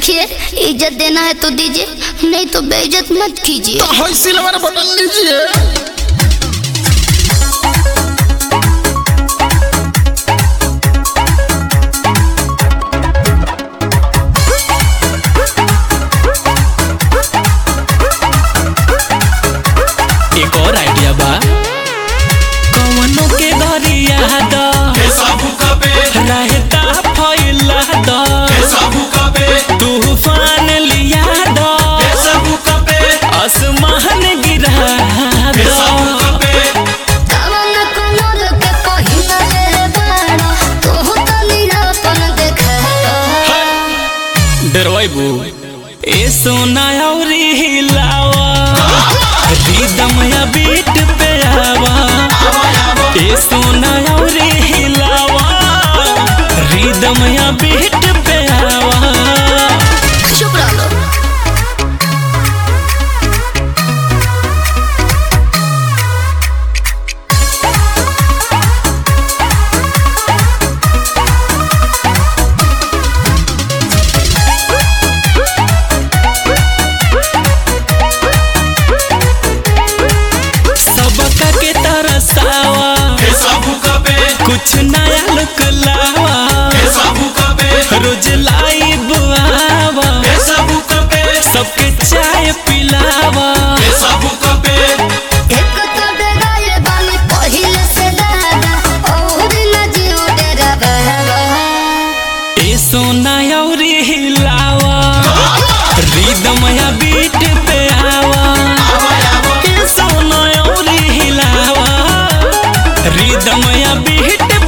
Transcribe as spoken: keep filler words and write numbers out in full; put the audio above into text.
देखिए, इज्जत देना है तो दीजिए, नहीं तो बेइज्जत मत कीजिए। तो हाई सिल्वर बटन लीजिए। एक और आइडिया बा, कवनो के घरिया द रहता फैला द तूफान लिया द आसमान गिरा द। डरवाइबू ए सोना औरी हिलावा रिदम या बीट पे आवा, ए सोना औरी हिलावा रिदम या बीट पे आवा। चुप रहो। सबका के तरसावा कुछ नया लुक लावा, रोज लाइव आवा सबके चाय पिलावा। ए सोना औरी हिलावा रिदम या बीट पे आवा, ए सोना औरी हिलावा रिदम या बीट